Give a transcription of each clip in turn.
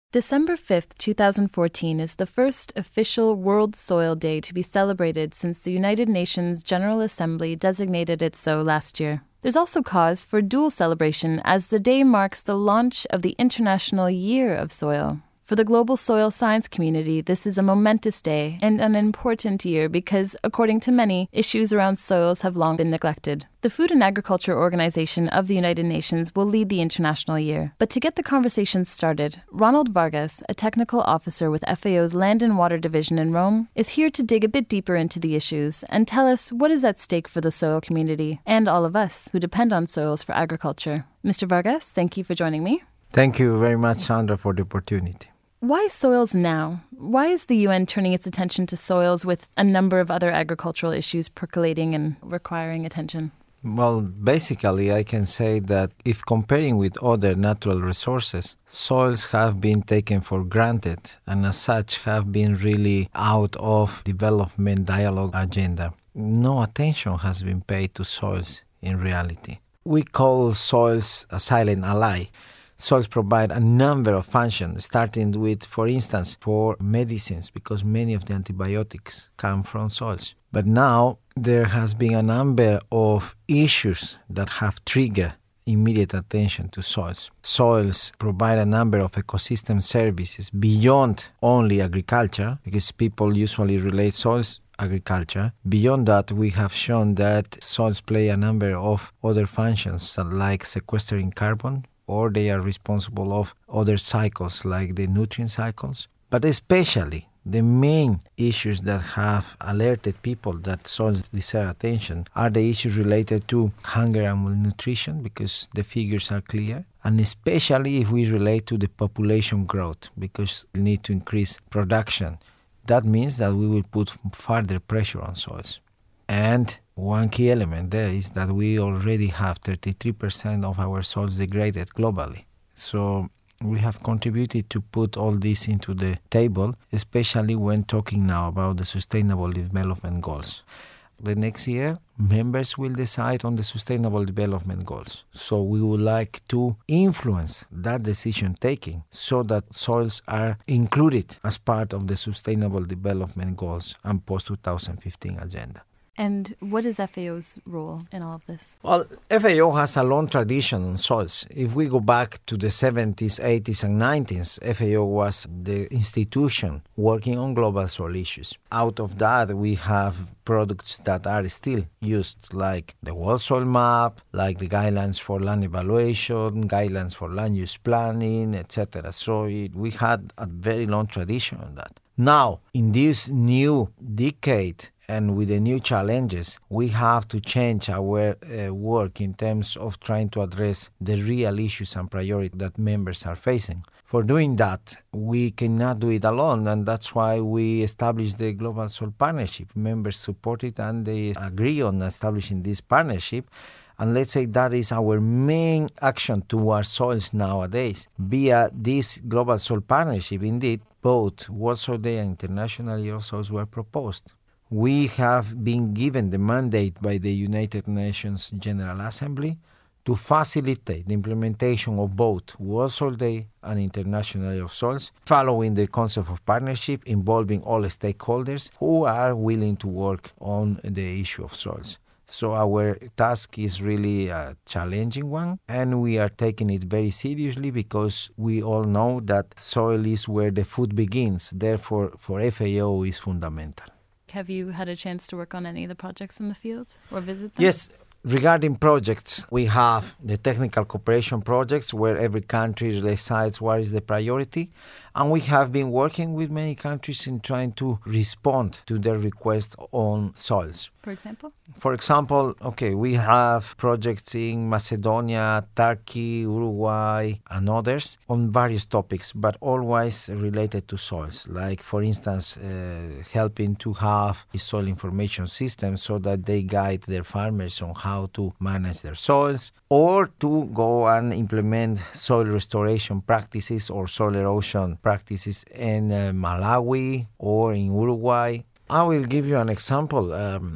December 5th, 2014 is the first official World Soil Day to be celebrated since the United Nations General Assembly designated it so last year. There's also cause for dual celebration as the day marks the launch of the International Year of Soil. For the global soil science community, this is a momentous day and an important year because, according to many, issues around soils have long been neglected. The Food and Agriculture Organization of the United Nations will lead the International Year. But to get the conversation started, Ronald Vargas, a technical officer with FAO's Land and Water Division in Rome, is here to dig a bit deeper into the issues and tell us what is at stake for the soil community and all of us who depend on soils for agriculture. Mr. Vargas, thank you for joining me. Thank you very much, Sandra, for the opportunity. Why soils now? Why is the UN turning its attention to soils with a number of other agricultural issues percolating and requiring attention? Well, basically, I can say that if comparing with other natural resources, soils have been taken for granted and as such have been really out of development dialogue agenda. No attention has been paid to soils in reality. We call soils a silent ally. Soils provide a number of functions, starting with, for instance, for medicines, because many of the antibiotics come from soils. But now there has been a number of issues that have triggered immediate attention to soils. Soils provide a number of ecosystem services beyond only agriculture, because people usually relate soils agriculture. Beyond that, we have shown that soils play a number of other functions like sequestering carbon, or they are responsible of other cycles like the nutrient cycles. But especially the main issues that have alerted people that soils deserve attention are the issues related to hunger and malnutrition, because the figures are clear, and especially if we relate to the population growth, because we need to increase production. That means that we will put further pressure on soils. And one key element there is that we already have 33% of our soils degraded globally. So we have contributed to put all this into the table, especially when talking now about the Sustainable Development Goals. The next year, members will decide on the Sustainable Development Goals. So we would like to influence that decision-taking so that soils are included as part of the Sustainable Development Goals and post-2015 agenda. And what is FAO's role in all of this? Well, FAO has a long tradition on soils. If we go back to the 70s, 80s, and 90s, FAO was the institution working on global soil issues. Out of that, we have products that are still used, like the World Soil Map, like the guidelines for land evaluation, guidelines for land use planning, etc. So we had a very long tradition on that. Now, in this new decade, and with the new challenges, we have to change our work in terms of trying to address the real issues and priorities that members are facing. For doing that, we cannot do it alone, and that's why we established the Global Soil Partnership. Members support it, and they agree on establishing this partnership. And let's say that is our main action towards soils nowadays. Via this Global Soil Partnership, indeed, both World Soil Day and International Year of Soils were proposed. We have been given the mandate by the United Nations General Assembly to facilitate the implementation of both World Soil Day and International Year of Soils, following the concept of partnership involving all stakeholders who are willing to work on the issue of soils. So our task is really a challenging one, and we are taking it very seriously because we all know that soil is where the food begins. Therefore, for FAO is fundamental. Have you had a chance to work on any of the projects in the field or visit them? Yes. Regarding projects, we have the technical cooperation projects where every country decides what is the priority. And we have been working with many countries in trying to respond to their request on soils. For example? For example, we have projects in Macedonia, Turkey, Uruguay, and others on various topics, but always related to soils. Like, for instance, helping to have a soil information system so that they guide their farmers on how to manage their soils, or to go and implement soil restoration practices or soil erosion practices in Malawi or in Uruguay. I will give you an example.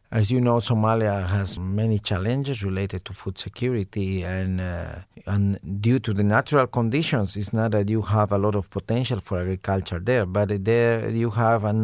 As you know, Somalia has many challenges related to food security, and due to the natural conditions, it's not that you have a lot of potential for agriculture there, but there you have an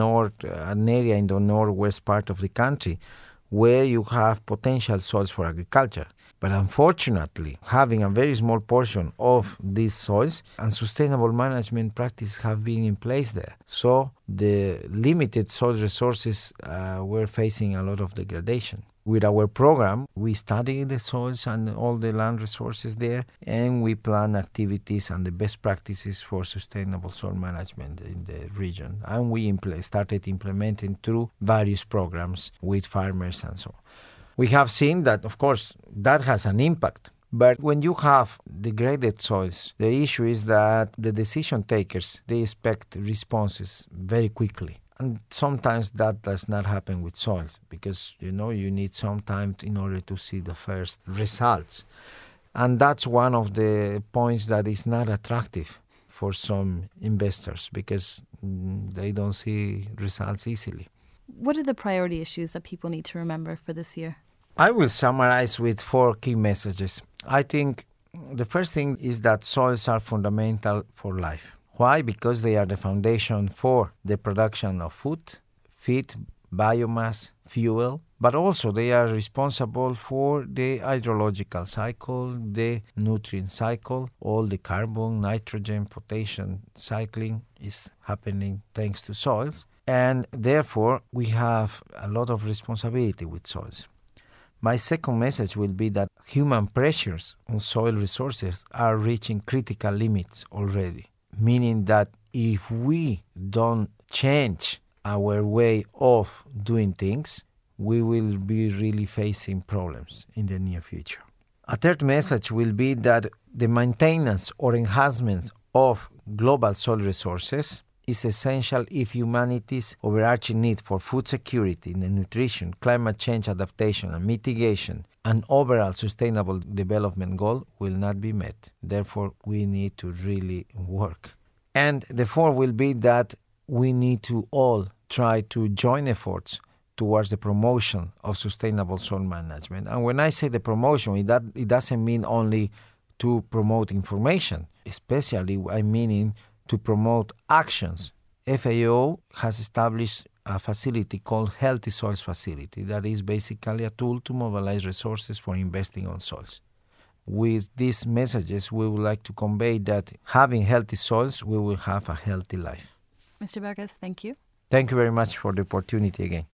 area in the northwest part of the country where you have potential soils for agriculture. But unfortunately, having a very small portion of these soils, unsustainable management practices have been in place there. So the limited soil resources were facing a lot of degradation. With our program, we study the soils and all the land resources there, and we plan activities and the best practices for sustainable soil management in the region. And we started implementing through various programs with farmers and so on. We have seen that, of course, that has an impact. But when you have degraded soils, the issue is that the decision takers, they expect responses very quickly. And sometimes that does not happen with soils because, you need some time in order to see the first results. And that's one of the points that is not attractive for some investors because they don't see results easily. What are the priority issues that people need to remember for this year? I will summarize with 4 key messages. I think the first thing is that soils are fundamental for life. Why? Because they are the foundation for the production of food, feed, biomass, fuel, but also they are responsible for the hydrological cycle, the nutrient cycle, all the carbon, nitrogen, potassium cycling is happening thanks to soils. And therefore, we have a lot of responsibility with soils. My second message will be that human pressures on soil resources are reaching critical limits already, meaning that if we don't change our way of doing things, we will be really facing problems in the near future. A third message will be that the maintenance or enhancement of global soil resources is essential if humanity's overarching need for food security, nutrition, climate change adaptation and mitigation, and overall sustainable development goal will not be met. Therefore, we need to really work. And the fourth will be that we need to all try to join efforts towards the promotion of sustainable soil management. And when I say the promotion, it doesn't mean only to promote information, especially I mean to promote actions. FAO has established a facility called Healthy Soils Facility that is basically a tool to mobilize resources for investing on soils. With these messages, we would like to convey that having healthy soils, we will have a healthy life. Mr. Vargas, thank you. Thank you very much for the opportunity again.